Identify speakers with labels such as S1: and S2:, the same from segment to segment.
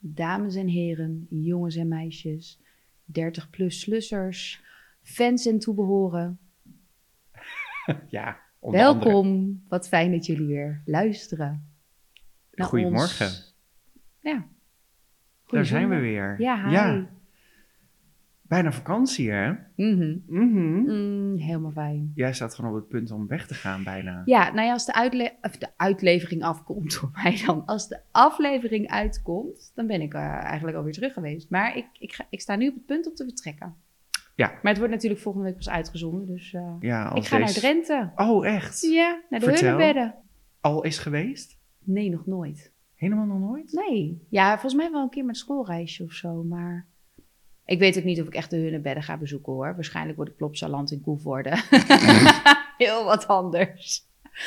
S1: dames en heren, jongens en meisjes, 30-plus slussers, fans en toebehoren.
S2: Ja, onder andere.
S1: Welkom, wat fijn dat jullie weer luisteren. naar
S2: Goedemorgen.
S1: ons. Ja.
S2: Daar zijn we
S1: zondag.
S2: weer.
S1: Ja, hi.
S2: Bijna vakantie, hè?
S1: Mhm.
S2: Mhm.
S1: Helemaal fijn.
S2: Jij staat gewoon op het punt om weg te gaan bijna.
S1: Ja, nou ja, als de uitlevering afkomt voor mij dan. Als de aflevering uitkomt, dan ben ik eigenlijk alweer terug geweest. Maar ik sta nu op het punt om te vertrekken.
S2: Ja.
S1: Maar het wordt natuurlijk volgende week pas uitgezonden. Dus
S2: Ja, als
S1: ik ga naar Drenthe.
S2: Oh, echt?
S1: Ja, naar de
S2: Vertel.
S1: Hunebedden.
S2: Al is geweest?
S1: Nee, nog nooit.
S2: Helemaal nog nooit?
S1: Nee. Ja, volgens mij wel een keer met schoolreisje of zo. Maar ik weet ook niet of ik echt de Hunebedden ga bezoeken hoor. Waarschijnlijk wordt het Plopsaland in Koevoorde. Heel wat anders.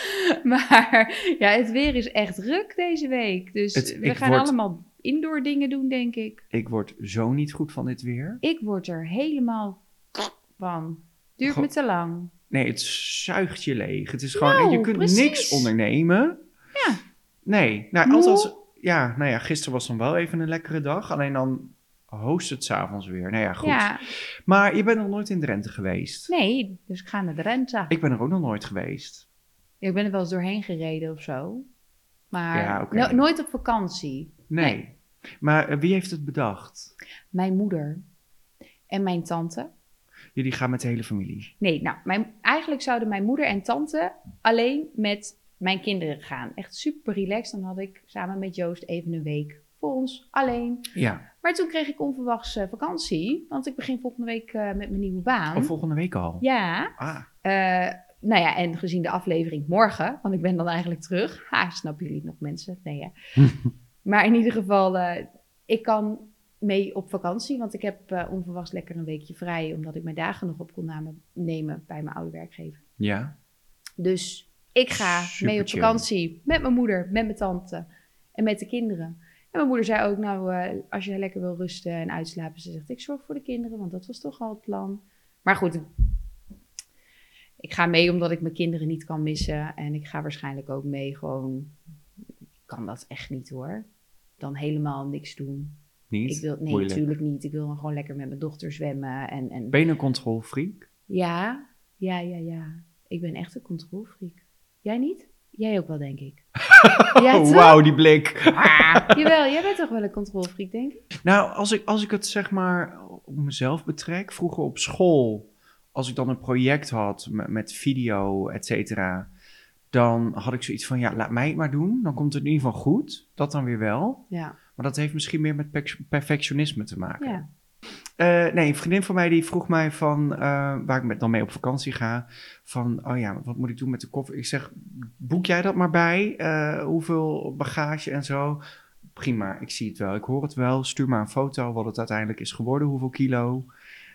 S1: Maar ja, het weer is echt ruk deze week. Dus we gaan allemaal indoor dingen doen, denk ik.
S2: Ik word zo niet goed van dit weer.
S1: Ik word er helemaal van. Duurt me te lang.
S2: Nee, het zuigt je leeg. Het is gewoon,
S1: Nou,
S2: je kunt
S1: precies.
S2: niks ondernemen.
S1: Ja.
S2: Nee, nou, althans, ja, gisteren was dan wel even een lekkere dag. Alleen dan hoost het 's avonds weer. Nou ja, goed.
S1: Ja.
S2: Maar je bent nog nooit in Drenthe geweest?
S1: Nee, dus ik ga naar Drenthe.
S2: Ik ben er ook nog nooit geweest.
S1: Ja, ik ben er wel eens doorheen gereden of zo. Maar
S2: Ja, oké.
S1: nooit op vakantie.
S2: Nee. Maar wie heeft het bedacht?
S1: Mijn moeder en mijn tante.
S2: Jullie gaan met de hele familie?
S1: Nee, nou, eigenlijk zouden mijn moeder en tante alleen met mijn kinderen gaan. Echt super relaxed. Dan had ik samen met Joost even een week voor ons alleen.
S2: Ja.
S1: Maar toen kreeg ik onverwachts vakantie. Want ik begin volgende week met mijn nieuwe baan.
S2: Of volgende week al?
S1: Ja. Nou ja, en gezien de aflevering morgen, want ik ben dan eigenlijk terug. Snappen jullie het nog, mensen? Nee, ja. Maar in ieder geval, ik kan mee op vakantie, want ik heb onverwachts lekker een weekje vrij, omdat ik mijn dagen nog op kon nemen bij mijn oude werkgever.
S2: Ja.
S1: Dus ik ga
S2: Super
S1: mee op
S2: chill.
S1: vakantie met mijn moeder, met mijn tante en met de kinderen. En mijn moeder zei ook, nou, als je lekker wil rusten en uitslapen, ze zegt, ik zorg voor de kinderen, want dat was toch al het plan. Maar goed, ik ga mee omdat ik mijn kinderen niet kan missen. En ik ga waarschijnlijk ook mee gewoon... Ik kan dat echt niet hoor. Dan helemaal niks doen.
S2: Niet?
S1: Nee,
S2: Moeilijk.
S1: natuurlijk niet. Ik wil dan gewoon lekker met mijn dochter zwemmen. En...
S2: Ben je een controlfreak?
S1: Ja. Ik ben echt een controlfreak. Jij niet? Jij ook wel, denk ik. Ja, toch?
S2: Wauw, die blik.
S1: Jawel, jij bent toch wel een controlfreak, denk ik?
S2: Nou, als ik het zeg maar op mezelf betrek, vroeger op school, als ik dan een project had met video, et cetera, dan had ik zoiets van, ja, laat mij het maar doen. Dan komt het in ieder geval goed. Dat dan weer wel.
S1: Ja.
S2: Maar dat heeft misschien meer met perfectionisme te maken.
S1: Ja.
S2: Nee, een vriendin van mij die vroeg mij van, waar ik dan mee op vakantie ga, van, oh ja, wat moet ik doen met de koffer? Ik zeg, boek jij dat maar bij, hoeveel bagage en zo. Prima, ik zie het wel, ik hoor het wel, stuur maar een foto wat het uiteindelijk is geworden, hoeveel kilo.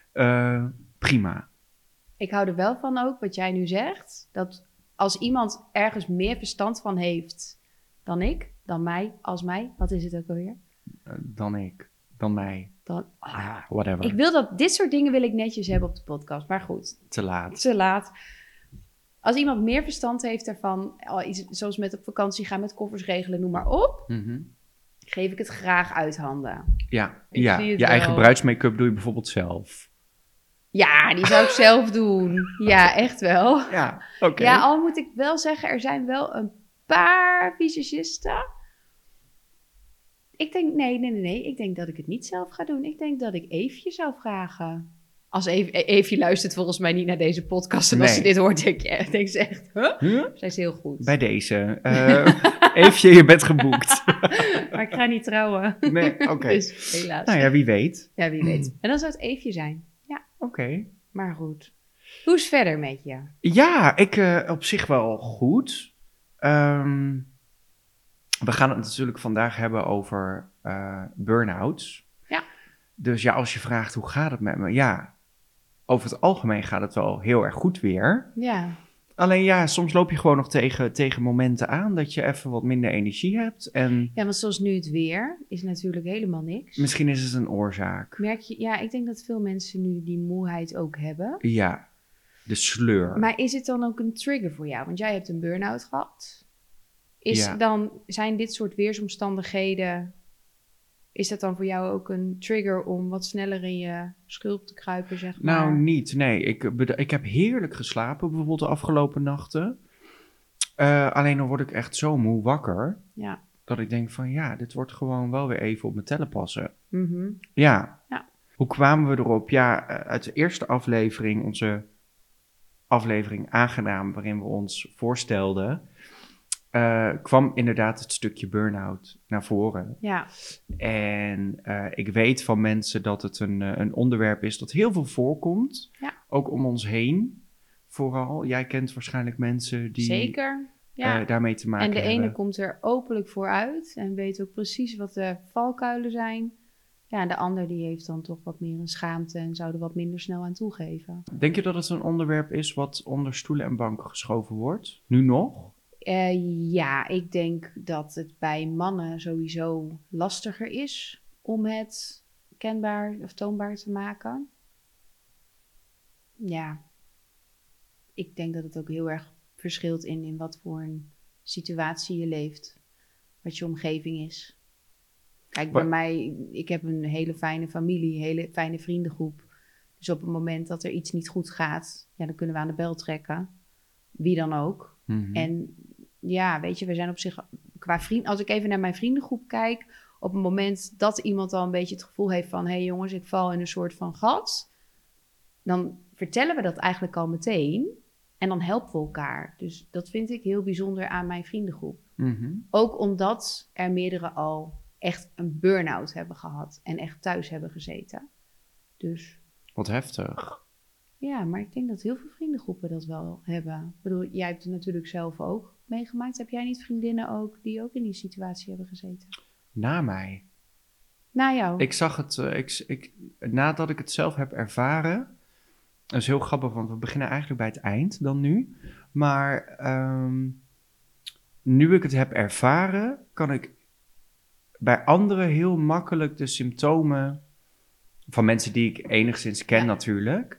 S2: Prima.
S1: Ik hou er wel van ook, wat jij nu zegt, dat als iemand ergens meer verstand van heeft dan ik, dan mij, als mij, wat is het ook alweer?
S2: Dan mij. Whatever.
S1: Dit soort dingen wil ik netjes hebben op de podcast, maar goed.
S2: Te laat.
S1: Te laat. Als iemand meer verstand heeft daarvan, zoals met op vakantie gaan, met koffers regelen, noem maar op, geef ik het graag uit handen.
S2: Ja,
S1: Ik zie het
S2: je eigen
S1: wel.
S2: bruidsmake-up doe je bijvoorbeeld zelf.
S1: Ja, die zou ik zelf doen. Ja, echt wel.
S2: Ja, oké.
S1: Ja, al moet ik wel zeggen, er zijn wel een paar visagisten. Ik denk, nee. Ik denk dat ik het niet zelf ga doen. Ik denk dat ik Eefje zou vragen. Als Eefje luistert volgens mij niet naar deze podcast. En als ze dit hoort, denk ze echt, huh? Zij is heel goed.
S2: Bij deze. Eefje, je bent geboekt.
S1: Maar ik ga niet trouwen.
S2: Nee, oké.
S1: Dus helaas.
S2: Nou ja, wie weet.
S1: Ja, wie weet. En dan zou het Eefje zijn. Ja.
S2: Oké.
S1: Maar goed. Hoe is het verder met je?
S2: Ja, ik op zich wel goed. We gaan het natuurlijk vandaag hebben over burn-outs.
S1: Ja.
S2: Dus ja, als je vraagt hoe gaat het met me? Ja, over het algemeen gaat het wel heel erg goed weer.
S1: Ja.
S2: Alleen ja, soms loop je gewoon nog tegen momenten aan dat je even wat minder energie hebt. En
S1: Ja, want zoals nu het weer is natuurlijk helemaal niks.
S2: misschien is het een oorzaak.
S1: Merk je, ja, ik denk dat veel mensen nu die moeheid ook hebben.
S2: Ja, de sleur.
S1: Maar is het dan ook een trigger voor jou? Want jij hebt een burn-out gehad.
S2: Ja.
S1: Zijn dit soort weersomstandigheden... Is dat dan voor jou ook een trigger om wat sneller in je schulp te kruipen, zeg maar?
S2: Nou, niet. Nee, ik heb heerlijk geslapen bijvoorbeeld de afgelopen nachten. Alleen dan word ik echt zo moe wakker.
S1: Ja.
S2: Dat ik denk van ja, dit wordt gewoon wel weer even op mijn tellen passen.
S1: Mhm.
S2: Ja.
S1: Ja.
S2: Hoe kwamen we erop? Ja, uit de eerste aflevering, onze aflevering Aangenaam, waarin we ons voorstelden, kwam inderdaad het stukje burn-out naar voren.
S1: Ja.
S2: En ik weet van mensen dat het een onderwerp is dat heel veel voorkomt.
S1: Ja.
S2: Ook om ons heen. Vooral. Jij kent waarschijnlijk mensen die
S1: Zeker. Ja.
S2: daarmee te maken
S1: En de
S2: hebben.
S1: ene komt er openlijk voor uit en weet ook precies wat de valkuilen zijn. Ja, en de ander die heeft dan toch wat meer een schaamte en zou er wat minder snel aan toegeven.
S2: Denk je dat het een onderwerp is wat onder stoelen en banken geschoven wordt? Nu nog?
S1: Ja, ik denk dat het bij mannen sowieso lastiger is om het kenbaar of toonbaar te maken. Ja, ik denk dat het ook heel erg verschilt in wat voor een situatie je leeft. Wat je omgeving is. Kijk, bij mij, ik heb een hele fijne familie, een hele fijne vriendengroep. Dus op het moment dat er iets niet goed gaat, ja, dan kunnen we aan de bel trekken. Wie dan ook.
S2: Mhm.
S1: En ja, weet je, we zijn op zich qua vriend. Als ik even naar mijn vriendengroep kijk, op het moment dat iemand al een beetje het gevoel heeft van, hé jongens, ik val in een soort van gat, dan vertellen we dat eigenlijk al meteen en dan helpen we elkaar. Dus dat vind ik heel bijzonder aan mijn vriendengroep.
S2: Mhm.
S1: Ook omdat er meerdere al echt een burn-out hebben gehad en echt thuis hebben gezeten. Dus
S2: Wat heftig.
S1: ja, maar ik denk dat heel veel vriendengroepen dat wel hebben. Ik bedoel, jij hebt het natuurlijk zelf ook meegemaakt. Heb jij niet vriendinnen ook die ook in die situatie hebben gezeten?
S2: Na mij.
S1: Na jou?
S2: Ik zag het, nadat ik het zelf heb ervaren. Dat is heel grappig, want we beginnen eigenlijk bij het eind dan nu. Maar nu ik het heb ervaren, kan ik bij anderen heel makkelijk de symptomen van mensen die ik enigszins ken natuurlijk,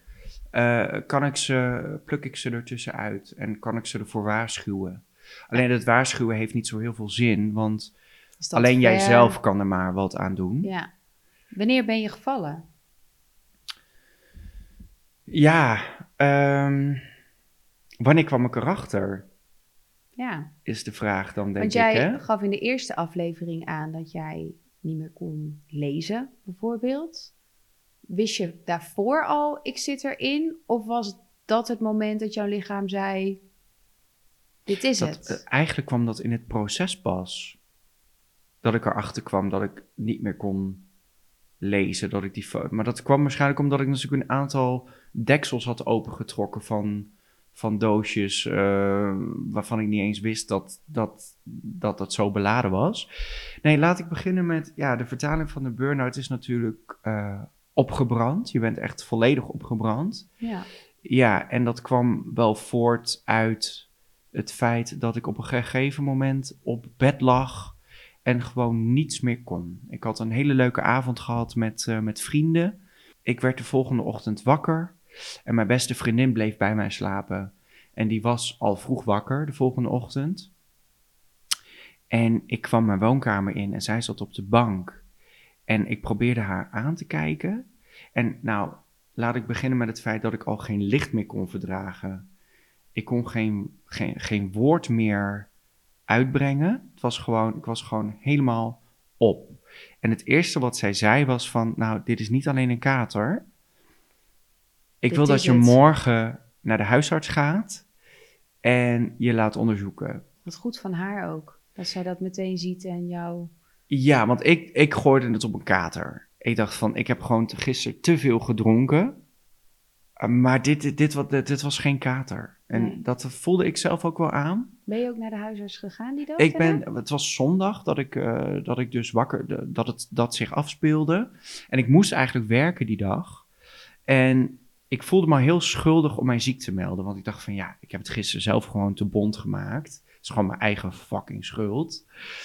S2: pluk ik ze ertussen uit en kan ik ze ervoor waarschuwen. Alleen het waarschuwen heeft niet zo heel veel zin, want
S1: Is dat
S2: alleen
S1: ver?
S2: jijzelf kan er maar wat aan doen.
S1: Ja. Wanneer ben je gevallen?
S2: Ja, wanneer kwam ik erachter?
S1: Ja.
S2: Is de vraag dan, denk
S1: Want
S2: ik,
S1: jij
S2: hè?
S1: gaf in de eerste aflevering aan dat jij niet meer kon lezen, bijvoorbeeld. Wist je daarvoor al, ik zit erin? Of was dat het moment dat jouw lichaam zei, dit is het?
S2: Eigenlijk kwam dat in het proces pas. Dat ik erachter kwam dat ik niet meer kon lezen. Maar dat kwam waarschijnlijk omdat ik natuurlijk een aantal deksels had opengetrokken van doosjes waarvan ik niet eens wist dat zo beladen was. Nee, laat ik beginnen met, ja, de vertaling van de burn-out is natuurlijk opgebrand. Je bent echt volledig opgebrand.
S1: Ja.
S2: Ja, en dat kwam wel voort uit het feit dat ik op een gegeven moment op bed lag en gewoon niets meer kon. Ik had een hele leuke avond gehad met vrienden. Ik werd de volgende ochtend wakker en mijn beste vriendin bleef bij mij slapen. En die was al vroeg wakker de volgende ochtend. En ik kwam mijn woonkamer in en zij zat op de bank. En ik probeerde haar aan te kijken. En nou, laat ik beginnen met het feit dat ik al geen licht meer kon verdragen. Ik kon geen woord meer uitbrengen. Ik was gewoon helemaal op. En het eerste wat zij zei was van, nou, dit is niet alleen een kater. Ik wil dat je morgen naar de huisarts gaat en je laat onderzoeken.
S1: Wat goed van haar ook, dat zij dat meteen ziet en jou...
S2: Ja, want ik gooide het op een kater. Ik dacht van, ik heb gewoon gisteren te veel gedronken. Maar dit was geen kater. En
S1: Nee.
S2: dat voelde ik zelf ook wel aan.
S1: Ben je ook naar de huisarts gegaan die dag?
S2: Het was zondag dat ik dus wakker, dat zich afspeelde. En ik moest eigenlijk werken die dag. En ik voelde me heel schuldig om mij ziek te melden. Want ik dacht van ja, ik heb het gisteren zelf gewoon te bont gemaakt. Het is gewoon mijn eigen fucking schuld.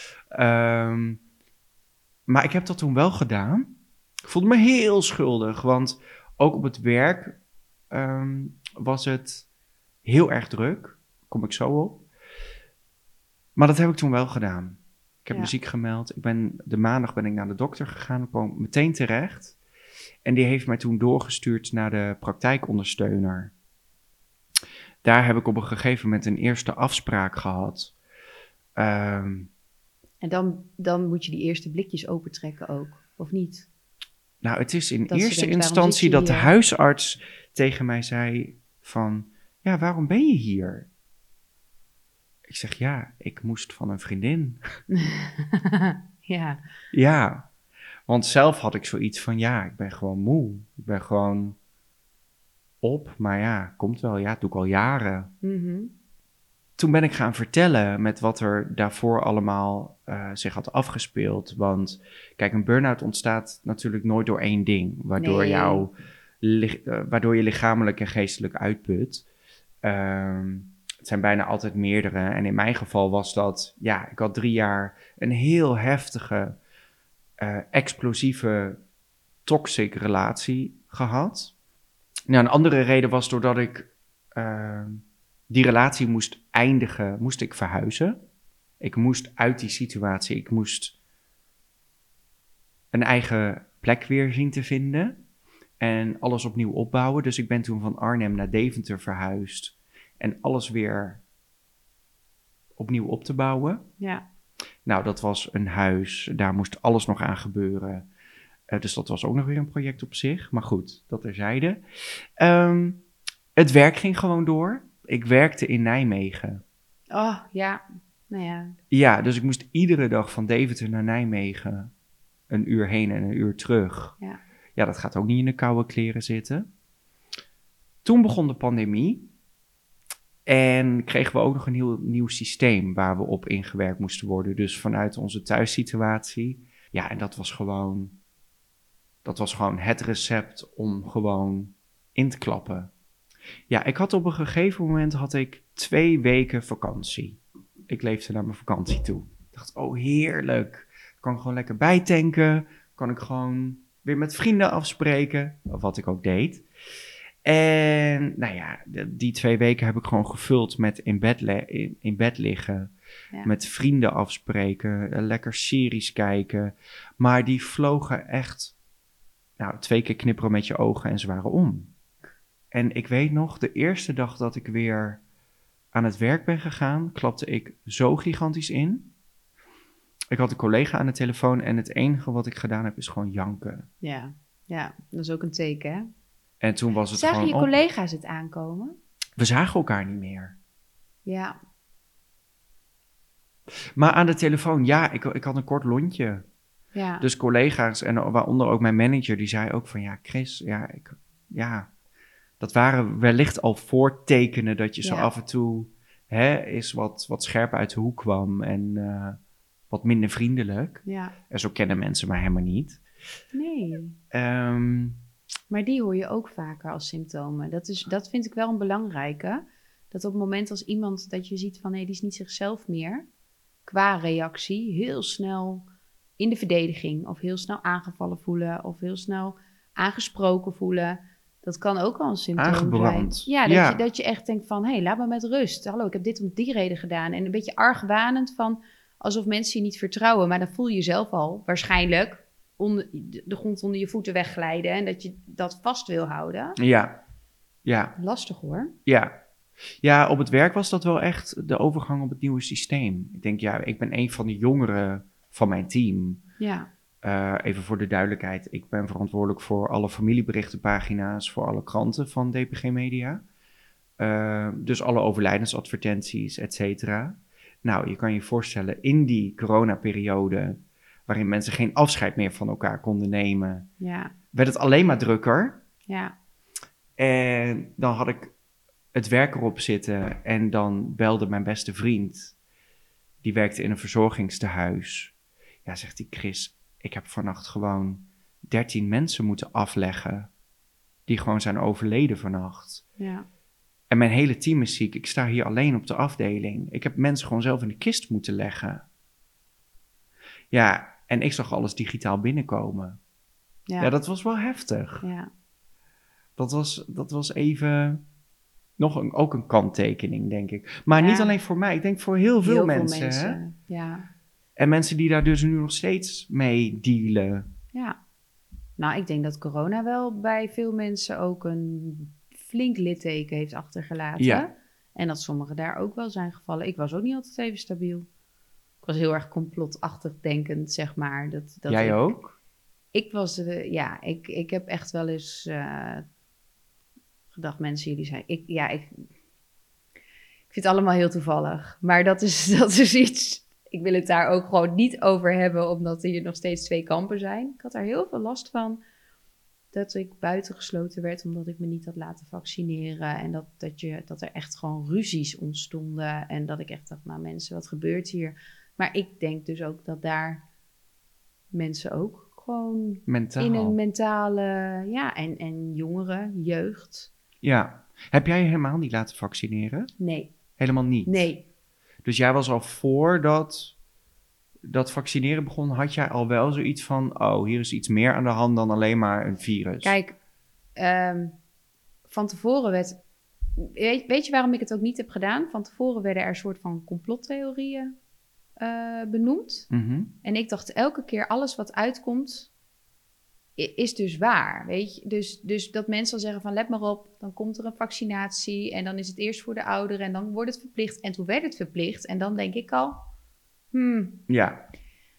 S2: Maar ik heb dat toen wel gedaan. Ik voelde me heel schuldig. Want ook op het werk was het heel erg druk. Kom ik zo op. Maar dat heb ik toen wel gedaan. Ik heb
S1: Ja.
S2: me ziek gemeld. De maandag ben ik naar de dokter gegaan. Ik kwam meteen terecht. En die heeft mij toen doorgestuurd naar de praktijkondersteuner. Daar heb ik op een gegeven moment een eerste afspraak gehad.
S1: En dan moet je die eerste blikjes opentrekken ook, of niet?
S2: Nou, het is in
S1: Dat ze
S2: eerste
S1: denkt, waarom
S2: instantie
S1: zit je
S2: dat de
S1: hier?
S2: huisarts tegen mij zei van... Ja, waarom ben je hier? Ik zeg, ja, ik moest van een vriendin.
S1: Ja.
S2: Ja, want zelf had ik zoiets van, ja, ik ben gewoon moe. Ik ben gewoon op, maar ja, komt wel. Ja, dat doe ik al jaren.
S1: Mhm.
S2: Toen ben ik gaan vertellen met wat er daarvoor allemaal zich had afgespeeld. Want kijk, een burn-out ontstaat natuurlijk nooit door één ding. Waardoor,
S1: Nee.
S2: waardoor je lichamelijk en geestelijk uitput. Het zijn bijna altijd meerdere. En in mijn geval was dat, ja, ik had 3 jaar een heel heftige, explosieve, toxic relatie gehad. Nou, een andere reden was doordat ik die relatie moest eindigen, moest ik verhuizen. Ik moest uit die situatie, ik moest een eigen plek weer zien te vinden en alles opnieuw opbouwen. Dus ik ben toen van Arnhem naar Deventer verhuisd en alles weer opnieuw op te bouwen.
S1: Ja.
S2: Nou, dat was een huis, daar moest alles nog aan gebeuren. Dus dat was ook nog weer een project op zich. Maar goed, dat terzijde. Het werk ging gewoon door. Ik werkte in Nijmegen.
S1: Oh, ja. Nou ja.
S2: Ja, dus ik moest iedere dag van Deventer naar Nijmegen 1 uur heen en 1 uur terug.
S1: Ja.
S2: Ja, dat gaat ook niet in de koude kleren zitten. Toen begon de pandemie. En kregen we ook nog een heel nieuw systeem waar we op ingewerkt moesten worden. Dus vanuit onze thuissituatie. Ja, en dat was gewoon het recept om gewoon in te klappen. Ja, ik had op een gegeven moment 2 weken vakantie. Ik leefde naar mijn vakantie toe. Ik dacht, oh heerlijk. Kan ik gewoon lekker bijtanken. Kan ik gewoon weer met vrienden afspreken. Of wat ik ook deed. En nou ja, die 2 weken heb ik gewoon gevuld met in bed liggen.
S1: Ja.
S2: Met vrienden afspreken. Lekker series kijken. Maar die vlogen echt 2 keer knipperen met je ogen en ze waren om. En ik weet nog, de eerste dag dat ik weer aan het werk ben gegaan, klapte ik zo gigantisch in. Ik had een collega aan de telefoon en het enige wat ik gedaan heb is gewoon janken.
S1: Ja. Ja. Dat is ook een teken, hè?
S2: En toen was het
S1: Zagen
S2: gewoon
S1: je
S2: op.
S1: collega's het aankomen?
S2: We zagen elkaar niet meer.
S1: Ja.
S2: Maar aan de telefoon, ja, ik had een kort lontje.
S1: Ja.
S2: Dus collega's en waaronder ook mijn manager, die zei ook van, ja, Chris, dat waren wellicht al voortekenen dat je zo af en toe eens wat scherp uit de hoek kwam en wat minder vriendelijk.
S1: Ja.
S2: En zo kennen mensen mij helemaal niet.
S1: Nee. Maar die hoor je ook vaker als symptomen. Dat vind ik wel een belangrijke. Dat op het moment als iemand dat je ziet van die is niet zichzelf meer, qua reactie, heel snel in de verdediging of heel snel aangevallen voelen of heel snel aangesproken voelen. Dat kan ook al een symptoom
S2: Aangebrand.
S1: zijn. Ja, dat je echt denkt van, laat me met rust. Hallo, ik heb dit om die reden gedaan. En een beetje argwanend van, alsof mensen je niet vertrouwen. Maar dan voel je jezelf al waarschijnlijk de grond onder je voeten wegglijden. En dat je dat vast wil houden.
S2: Ja.
S1: Lastig hoor.
S2: Ja, op het werk was dat wel echt de overgang op het nieuwe systeem. Ik denk, ik ben een van de jongeren van mijn team.
S1: Ja.
S2: Even voor de duidelijkheid, ik ben verantwoordelijk voor alle familieberichtenpagina's, voor alle kranten van DPG Media. Dus alle overlijdensadvertenties, et cetera. Nou, je kan je voorstellen, in die coronaperiode, waarin mensen geen afscheid meer van elkaar konden nemen, werd het alleen maar drukker.
S1: Ja.
S2: En dan had ik het werk erop zitten en dan belde mijn beste vriend, die werkte in een verzorgingstehuis. Ja, zegt hij, Chris, ik heb vannacht gewoon 13 mensen moeten afleggen die gewoon zijn overleden vannacht.
S1: Ja.
S2: En mijn hele team is ziek. Ik sta hier alleen op de afdeling. Ik heb mensen gewoon zelf in de kist moeten leggen. Ja, en ik zag alles digitaal binnenkomen. Ja, dat was wel heftig.
S1: Ja.
S2: Dat was even ook een kanttekening, denk ik. Maar niet alleen voor mij. Ik denk voor heel veel mensen.
S1: Ja.
S2: En mensen die daar dus nu nog steeds mee dealen.
S1: Ja. Nou, ik denk dat corona wel bij veel mensen ook een flink litteken heeft achtergelaten.
S2: Ja.
S1: En dat sommigen daar ook wel zijn gevallen. Ik was ook niet altijd even stabiel. Ik was heel erg complotachtig denkend, zeg maar. Dat
S2: Jij
S1: ik,
S2: ook?
S1: Ik was, ik heb echt wel eens gedacht, mensen, jullie zijn... Ik vind het allemaal heel toevallig. Maar dat is iets... Ik wil het daar ook gewoon niet over hebben, omdat hier nog steeds 2 kampen zijn. Ik had daar heel veel last van. Dat ik buitengesloten werd omdat ik me niet had laten vaccineren. En dat er echt gewoon ruzies ontstonden. En dat ik echt dacht, nou mensen, wat gebeurt hier? Maar ik denk dus ook dat daar mensen ook gewoon
S2: Mentaal.
S1: in een mentale... Ja, en jongeren, jeugd.
S2: Ja. Heb jij je helemaal niet laten vaccineren?
S1: Nee.
S2: Helemaal niet?
S1: Nee.
S2: Dus jij was al voordat dat vaccineren begon, had jij al wel zoiets van, oh, hier is iets meer aan de hand dan alleen maar een virus.
S1: Kijk, van tevoren werd... Weet je waarom ik het ook niet heb gedaan? Van tevoren werden er een soort van complottheorieën benoemd.
S2: Mm-hmm.
S1: En ik dacht elke keer, alles wat uitkomt, is dus waar, weet je. Dus dat mensen al zeggen van, let maar op, dan komt er een vaccinatie en dan is het eerst voor de ouderen en dan wordt het verplicht. En toen werd het verplicht en dan denk ik al,
S2: Ja.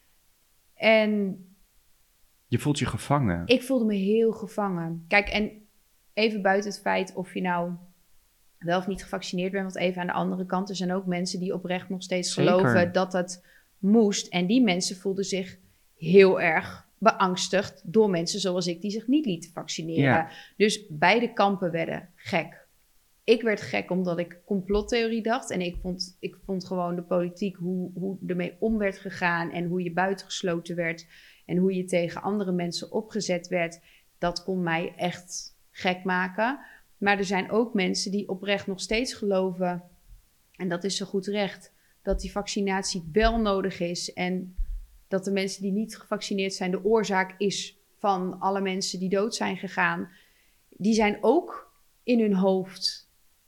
S1: En
S2: Je voelt je gevangen.
S1: ik voelde me heel gevangen. Kijk, en even buiten het feit of je nou wel of niet gevaccineerd bent, want even aan de andere kant, er zijn ook mensen die oprecht nog steeds
S2: Zeker.
S1: geloven dat het moest. En die mensen voelden zich heel erg beangstigd door mensen zoals ik die zich niet lieten vaccineren.
S2: Ja.
S1: Dus beide kampen werden gek. Ik werd gek omdat ik complottheorie dacht. En ik vond gewoon de politiek, hoe ermee om werd gegaan en hoe je buitengesloten werd en hoe je tegen andere mensen opgezet werd, dat kon mij echt gek maken. Maar er zijn ook mensen die oprecht nog steeds geloven, en dat is zo goed recht, dat die vaccinatie wel nodig is en dat de mensen die niet gevaccineerd zijn de oorzaak is van alle mensen die dood zijn gegaan. Die zijn ook in hun hoofd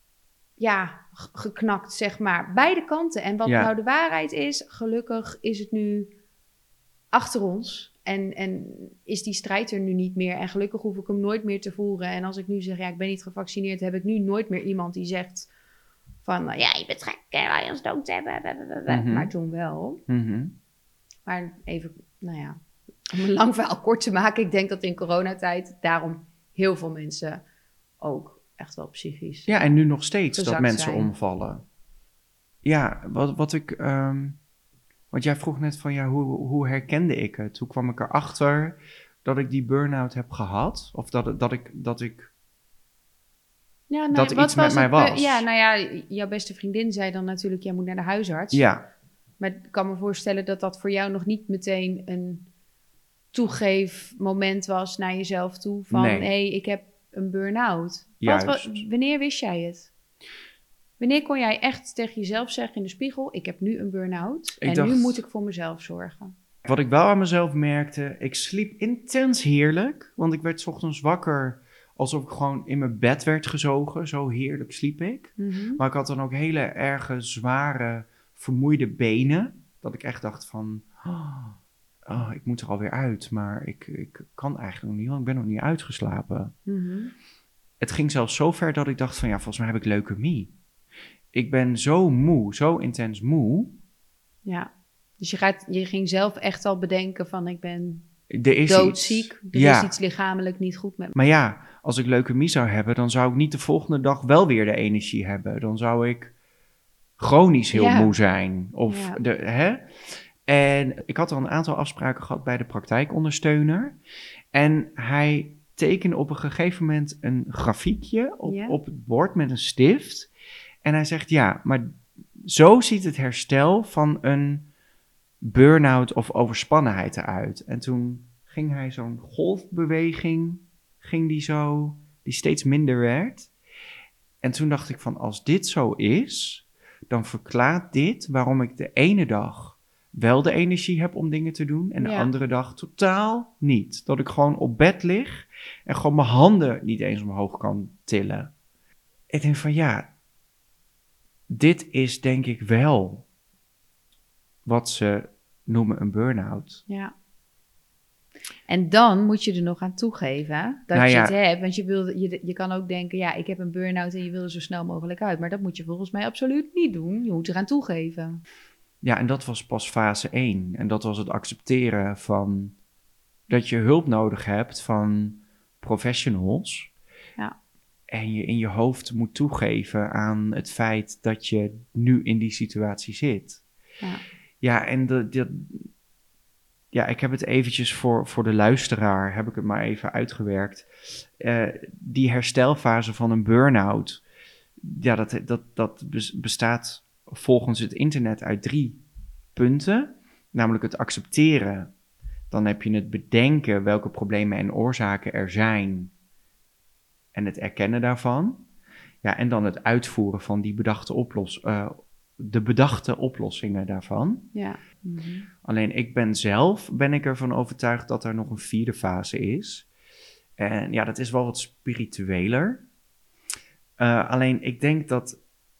S1: geknakt, zeg maar. Beide kanten. En wat nou de waarheid is, gelukkig is het nu achter ons. En is die strijd er nu niet meer. En gelukkig hoef ik hem nooit meer te voeren. En als ik nu zeg, ik ben niet gevaccineerd, heb ik nu nooit meer iemand die zegt van, je bent gek, wij ons dood hebben.
S2: Mm-hmm.
S1: Maar toen wel.
S2: Mm-hmm.
S1: Maar even, om een lang verhaal kort te maken, ik denk dat in coronatijd daarom heel veel mensen ook echt wel psychisch.
S2: Ja, en nu nog steeds dat
S1: gezakt
S2: mensen
S1: zijn.
S2: omvallen. Ja, wat ik... want jij vroeg net van, hoe herkende ik het? Hoe kwam ik erachter dat ik die burn-out heb gehad? Of dat ik
S1: Ja, nou,
S2: dat er iets met mij was?
S1: Jouw beste vriendin zei dan natuurlijk, jij moet naar de huisarts.
S2: Ja.
S1: Maar ik kan me voorstellen dat dat voor jou nog niet meteen een toegeefmoment was naar jezelf toe. Van,
S2: Nee.
S1: Ik heb een burn-out. Wanneer wist jij het? Wanneer kon jij echt tegen jezelf zeggen in de spiegel, ik heb nu een burn-out nu moet ik voor mezelf zorgen?
S2: Wat ik wel aan mezelf merkte, ik sliep intens heerlijk. Want ik werd 's ochtends wakker alsof ik gewoon in mijn bed werd gezogen. Zo heerlijk sliep ik.
S1: Mm-hmm.
S2: Maar ik had dan ook hele erge, zware, vermoeide benen. Dat ik echt dacht van, ik moet er alweer uit. Maar ik kan eigenlijk nog niet, want ik ben nog niet uitgeslapen.
S1: Mm-hmm.
S2: Het ging zelfs zo ver dat ik dacht van, volgens mij heb ik leukemie. Ik ben zo moe, zo intens moe.
S1: Ja, dus je ging zelf echt al bedenken van, ik ben
S2: Is
S1: doodziek.
S2: Iets.
S1: Er is iets lichamelijk niet goed met me.
S2: Maar ja, als ik leukemie zou hebben, dan zou ik niet de volgende dag wel weer de energie hebben. Dan zou ik chronisch heel moe zijn. En ik had al een aantal afspraken gehad bij de praktijkondersteuner. En hij tekende op een gegeven moment een grafiekje op het bord met een stift. En hij zegt, maar zo ziet het herstel van een burn-out of overspannenheid eruit. En toen ging hij zo'n golfbeweging, die steeds minder werd. En toen dacht ik van, als dit zo is, dan verklaart dit waarom ik de ene dag wel de energie heb om dingen te doen en de andere dag totaal niet. Dat ik gewoon op bed lig en gewoon mijn handen niet eens omhoog kan tillen. Ik denk van, dit is denk ik wel wat ze noemen een burn-out.
S1: Ja. En dan moet je er nog aan toegeven dat
S2: Nou
S1: je
S2: ja.
S1: het hebt. Want je kan ook denken, ja, ik heb een burn-out en je wil er zo snel mogelijk uit. Maar dat moet je volgens mij absoluut niet doen. Je moet eraan toegeven.
S2: Ja, en dat was pas fase 1. En dat was het accepteren van dat je hulp nodig hebt van professionals.
S1: Ja.
S2: En je in je hoofd moet toegeven aan het feit dat je nu in die situatie zit.
S1: Ja.
S2: Ja, en ja, ik heb het eventjes voor de luisteraar, heb ik het maar even uitgewerkt. Die herstelfase van een burn-out, ja, dat bestaat volgens het internet uit 3 punten. Namelijk het accepteren. Dan heb je het bedenken welke problemen en oorzaken er zijn. En het erkennen daarvan. Ja, en dan het uitvoeren van die de bedachte oplossingen daarvan.
S1: Ja. Mhm.
S2: Alleen ben ik ervan overtuigd dat er nog een 4e fase is. En ja, dat is wel wat spiritueler. Alleen ik denk dat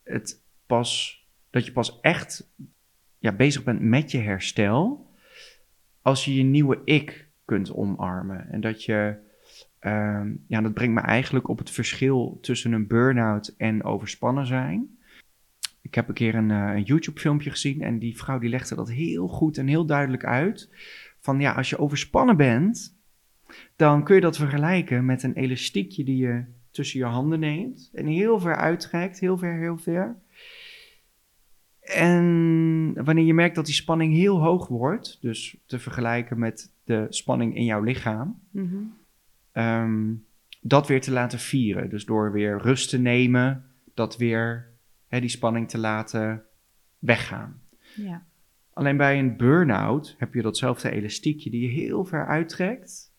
S2: je pas echt bezig bent met je herstel als je je nieuwe ik kunt omarmen. En dat dat brengt me eigenlijk op het verschil tussen een burn-out en overspannen zijn. Ik heb een keer een YouTube-filmpje gezien en die vrouw die legde dat heel goed en heel duidelijk uit. Van ja, als je overspannen bent, dan kun je dat vergelijken met een elastiekje die je tussen je handen neemt en heel ver uittrekt, heel ver, heel ver. En wanneer je merkt dat die spanning heel hoog wordt, dus te vergelijken met de spanning in jouw lichaam,
S1: Mhm.
S2: Dat weer te laten vieren. Dus door weer rust te nemen, dat weer die spanning te laten weggaan.
S1: Ja.
S2: Alleen bij een burn-out heb je datzelfde elastiekje die je heel ver uittrekt,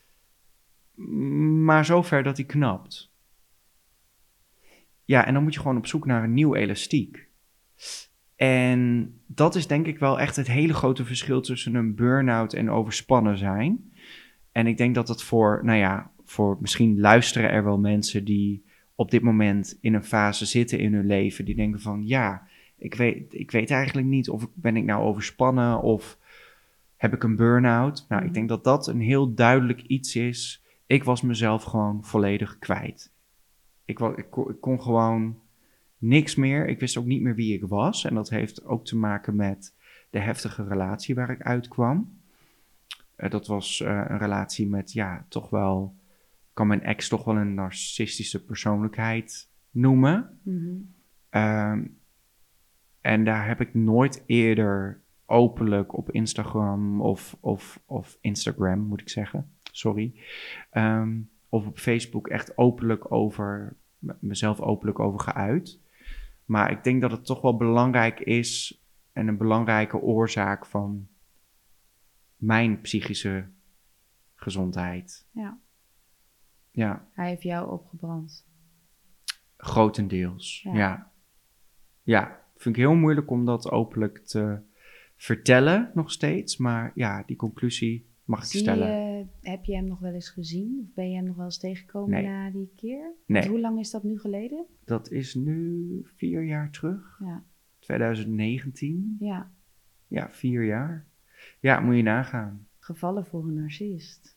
S2: maar zo ver dat die knapt. Ja, en dan moet je gewoon op zoek naar een nieuw elastiek. En dat is denk ik wel echt het hele grote verschil tussen een burn-out en overspannen zijn. En ik denk dat het voor misschien luisteren er wel mensen die op dit moment in een fase zitten in hun leven, die denken van ja, ik weet eigenlijk niet of ben ik nou overspannen of heb ik een burn-out. Nou, ik denk dat dat een heel duidelijk iets is. Ik was mezelf gewoon volledig kwijt. Ik kon gewoon niks meer. Ik wist ook niet meer wie ik was. En dat heeft ook te maken met de heftige relatie waar ik uitkwam. Dat was een relatie met, toch wel, kan mijn ex toch wel een narcistische persoonlijkheid noemen.
S1: Mhm.
S2: En daar heb ik nooit eerder openlijk op Instagram of Instagram, moet ik zeggen, sorry. Of op Facebook echt mezelf openlijk over geuit. Maar ik denk dat het toch wel belangrijk is en een belangrijke oorzaak van mijn psychische gezondheid.
S1: Ja.
S2: Ja,
S1: Hij heeft jou opgebrand.
S2: grotendeels.
S1: Ja.
S2: Ja, vind ik heel moeilijk om dat openlijk te vertellen nog steeds. Maar ja, die conclusie mag ik stellen.
S1: Heb je hem nog wel eens gezien? Of ben je hem nog wel eens tegengekomen
S2: Nee.
S1: na die keer?
S2: Nee.
S1: Want hoe lang is dat nu geleden?
S2: Dat is nu 4 jaar terug.
S1: Ja.
S2: 2019.
S1: Ja.
S2: Ja, 4 jaar. Ja, moet je nagaan.
S1: Gevallen voor een narcist.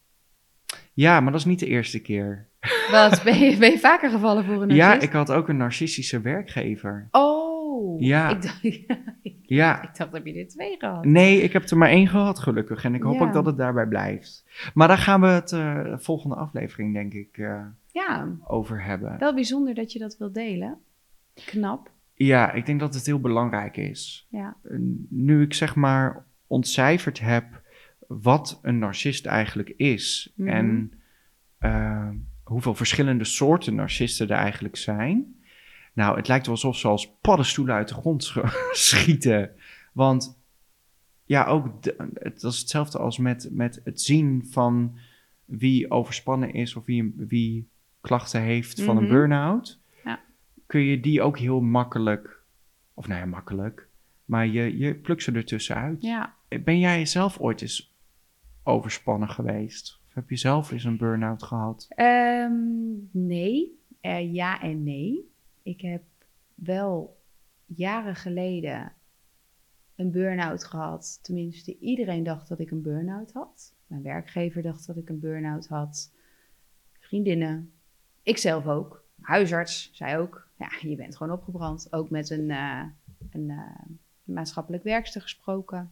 S2: Ja, maar dat is niet de eerste keer.
S1: Wat? Ben je vaker gevallen voor een narcist?
S2: Ja, ik had ook een narcistische werkgever.
S1: Oh.
S2: Ja.
S1: Ik dacht,
S2: Ja.
S1: ik dacht, heb je er 2 gehad?
S2: Nee, ik heb er maar 1 gehad, gelukkig. En ik hoop
S1: Ja.
S2: ook dat het daarbij blijft. Maar daar gaan we het volgende aflevering, denk ik,
S1: Ja,
S2: over hebben.
S1: wel bijzonder dat je dat wilt delen. Knap.
S2: Ja, ik denk dat het heel belangrijk is.
S1: Ja.
S2: Nu ik zeg maar ontcijferd heb wat een narcist eigenlijk is
S1: Mhm.
S2: en hoeveel verschillende soorten narcisten er eigenlijk zijn. Nou, het lijkt wel alsof ze als paddenstoelen uit de grond schieten. Want ja, het is hetzelfde als met het zien van wie overspannen is of wie klachten heeft van een
S1: Mhm.
S2: burn-out.
S1: Ja.
S2: Kun je die ook heel makkelijk, of nou ja, makkelijk, maar je plukt ze ertussen uit.
S1: Ja.
S2: Ben jij zelf ooit eens overspannen geweest? Of heb je zelf eens een burn-out gehad?
S1: Nee. Ja en nee. Ik heb wel jaren geleden een burn-out gehad. Tenminste, iedereen dacht dat ik een burn-out had. Mijn werkgever dacht dat ik een burn-out had. Vriendinnen. Ikzelf ook. Huisarts zei ook, ja, je bent gewoon opgebrand. Ook met een maatschappelijk werkster gesproken.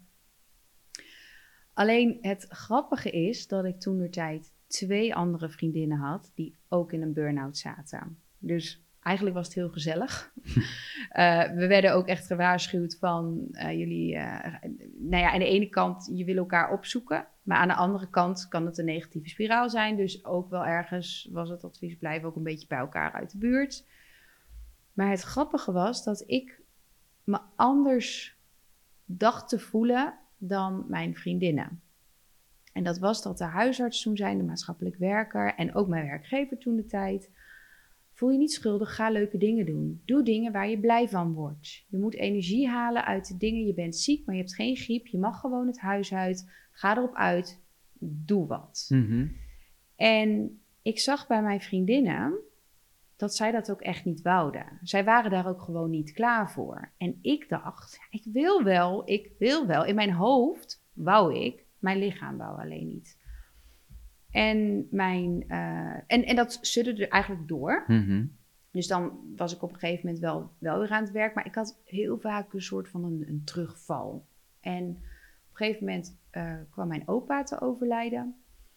S1: Alleen het grappige is dat ik toentertijd 2 andere vriendinnen had die ook in een burn-out zaten. Dus eigenlijk was het heel gezellig. We werden ook echt gewaarschuwd van jullie... nou ja, aan de ene kant, je wil elkaar opzoeken. Maar aan de andere kant kan het een negatieve spiraal zijn. Dus ook wel ergens was het advies, blijf ook een beetje bij elkaar uit de buurt. Maar het grappige was dat ik me anders dacht te voelen dan mijn vriendinnen. En dat was dat de huisarts toen zei, de maatschappelijk werker en ook mijn werkgever toen de tijd. Voel je niet schuldig, ga leuke dingen doen. Doe dingen waar je blij van wordt. Je moet energie halen uit de dingen. Je bent ziek, maar je hebt geen griep. Je mag gewoon het huis uit. Ga erop uit. Doe wat.
S2: Mhm.
S1: En ik zag bij mijn vriendinnen dat zij dat ook echt niet wouden. Zij waren daar ook gewoon niet klaar voor. En ik dacht, ik wil wel. In mijn hoofd wou ik, mijn lichaam wou alleen niet. En dat sudderde eigenlijk door.
S2: Mhm.
S1: Dus dan was ik op een gegeven moment wel weer aan het werk. Maar ik had heel vaak een soort van een terugval. En op een gegeven moment kwam mijn opa te overlijden.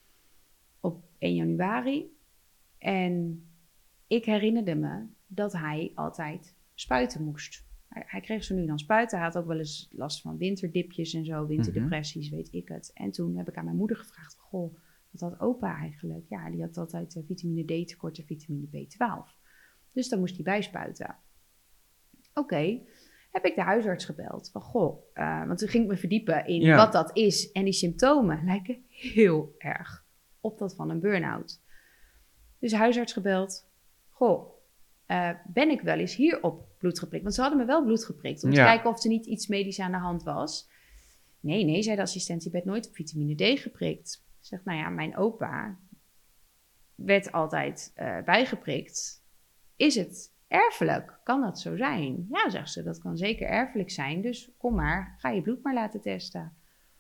S1: Op 1 januari. En ik herinnerde me dat hij altijd spuiten moest. Hij kreeg zo nu dan spuiten. Hij had ook wel eens last van winterdipjes en zo. Winterdepressies, weet ik het. En toen heb ik aan mijn moeder gevraagd. Goh, wat had opa eigenlijk? Ja, die had altijd vitamine D tekort en vitamine B12. Dus dan moest hij bijspuiten. Oké, heb ik de huisarts gebeld. Van goh, want toen ging ik me verdiepen in wat dat is. En die symptomen lijken heel erg op dat van een burn-out. Dus de huisarts gebeld. Goh, ben ik wel eens hierop bloed geprikt? Want ze hadden me wel bloed geprikt. Om te kijken of er niet iets medisch aan de hand was. Nee, zei de assistent, je bent nooit op vitamine D geprikt. Ik zeg, nou ja, mijn opa werd altijd bijgeprikt. Is het erfelijk? Kan dat zo zijn? Ja, zegt ze, dat kan zeker erfelijk zijn. Dus kom maar, ga je bloed maar laten testen.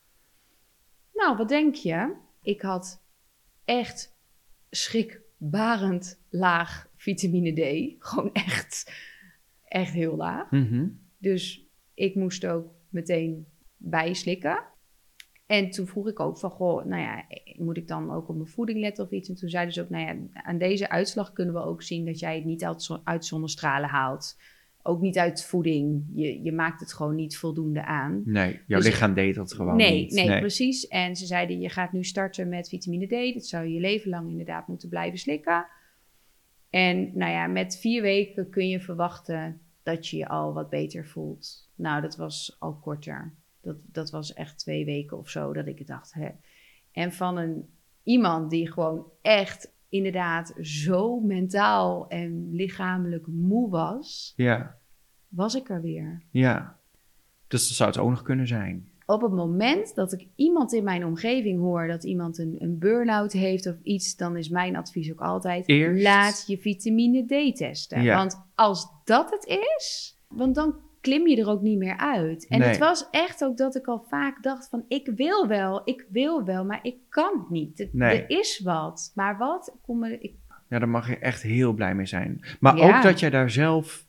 S1: Nou, wat denk je? Ik had echt schrikbarend laag vitamine D. Gewoon echt heel laag.
S2: Mhm.
S1: Dus ik moest ook meteen bijslikken. En toen vroeg ik ook van, goh, nou ja, moet ik dan ook op mijn voeding letten of iets? En toen zeiden ze ook, nou ja, aan deze uitslag kunnen we ook zien dat jij het niet uit zonnestralen haalt. Ook niet uit voeding. Je maakt het gewoon niet voldoende aan.
S2: Nee, jouw
S1: Dus
S2: lichaam deed dat gewoon niet.
S1: Nee, precies. En ze zeiden, je gaat nu starten met vitamine D. Dat zou je leven lang inderdaad moeten blijven slikken. En nou ja, met 4 weken kun je verwachten dat je je al wat beter voelt. Nou, dat was al korter. Dat was echt 2 weken of zo dat ik het dacht. Hè. En van iemand die gewoon echt inderdaad zo mentaal en lichamelijk moe was, was ik er weer.
S2: Ja, dus dat zou het ook nog kunnen zijn.
S1: Op het moment dat ik iemand in mijn omgeving hoor dat iemand een burn-out heeft of iets, dan is mijn advies ook altijd, laat je vitamine D testen. Ja. Want als dat het is, want dan klim je er ook niet meer uit. En het was echt ook dat ik al vaak dacht van, ik wil wel, maar ik kan niet. Er is wat, maar wat?
S2: Ja, daar mag je echt heel blij mee zijn. Maar ook dat jij daar zelf...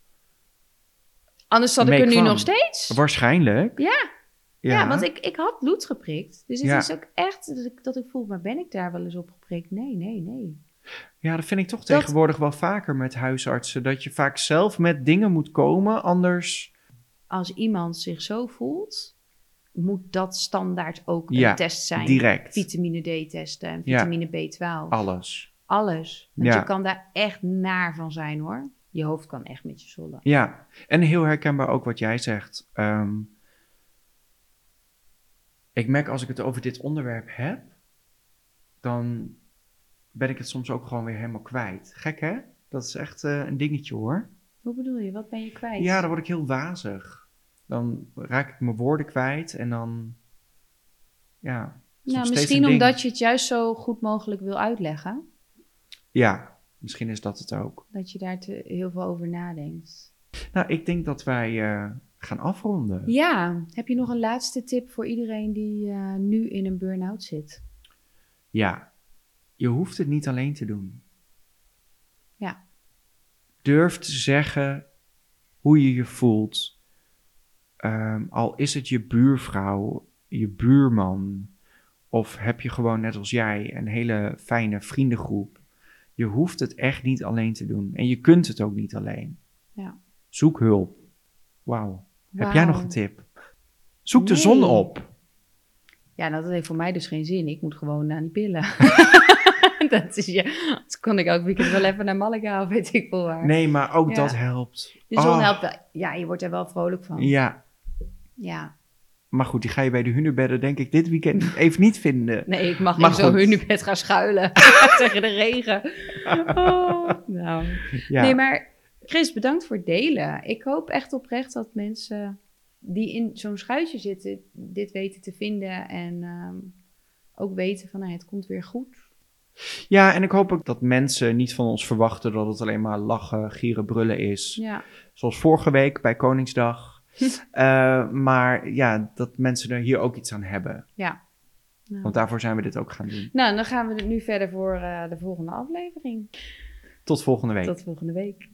S1: Anders zat ik er nu nog steeds.
S2: Waarschijnlijk.
S1: Ja, want ik had bloed geprikt. Dus het is ook echt dat ik voel, maar ben ik daar wel eens op geprikt? Nee.
S2: Ja, dat vind ik toch tegenwoordig wel vaker met huisartsen. Dat je vaak zelf met dingen moet komen, anders...
S1: Als iemand zich zo voelt, moet dat standaard ook een test zijn.
S2: Direct.
S1: Vitamine D testen en vitamine B12. Alles. Want je kan daar echt naar van zijn, hoor. Je hoofd kan echt met je zollen.
S2: Ja, en heel herkenbaar ook wat jij zegt. Ik merk als ik het over dit onderwerp heb, dan ben ik het soms ook gewoon weer helemaal kwijt. Gek, hè? Dat is echt een dingetje, hoor.
S1: Hoe bedoel je? Wat ben je kwijt?
S2: Ja, dan word ik heel wazig. Dan raak ik mijn woorden kwijt en dan... Ja,
S1: nou, misschien omdat je het juist zo goed mogelijk wil uitleggen.
S2: Ja, misschien is dat het ook.
S1: Dat je daar heel veel over nadenkt.
S2: Nou, ik denk dat wij gaan afronden.
S1: Ja, heb je nog een laatste tip voor iedereen die nu in een burn-out zit?
S2: Ja, je hoeft het niet alleen te doen.
S1: Ja.
S2: Durf te zeggen hoe je je voelt. Al is het je buurvrouw, je buurman, of heb je gewoon net als jij een hele fijne vriendengroep. Je hoeft het echt niet alleen te doen. En je kunt het ook niet alleen.
S1: Ja.
S2: Zoek hulp. Wauw. Heb jij nog een tip? Zoek de zon op.
S1: Ja, nou, dat heeft voor mij dus geen zin. Ik moet gewoon aan die pillen. Dat is anders kon ik ook weekend wel even naar Malaga of weet ik veel waar.
S2: Nee, maar ook dat helpt.
S1: De zon helpt wel. Ja, je wordt er wel vrolijk van.
S2: Ja.
S1: Ja.
S2: Maar goed, die ga je bij de hunebedden denk ik dit weekend even niet vinden.
S1: Nee, ik mag
S2: maar
S1: in zo'n hunebed gaan schuilen tegen de regen. Oh, nou.
S2: Ja.
S1: Nee, maar Chris, bedankt voor het delen. Ik hoop echt oprecht dat mensen die in zo'n schuitje zitten dit weten te vinden en ook weten van het komt weer goed.
S2: Ja, en ik hoop ook dat mensen niet van ons verwachten dat het alleen maar lachen, gieren, brullen is.
S1: Ja.
S2: Zoals vorige week bij Koningsdag. Maar ja, dat mensen er hier ook iets aan hebben.
S1: Ja. Nou.
S2: Want daarvoor zijn we dit ook gaan doen.
S1: Nou, dan gaan we nu verder voor de volgende aflevering.
S2: Tot volgende week.
S1: Tot volgende week.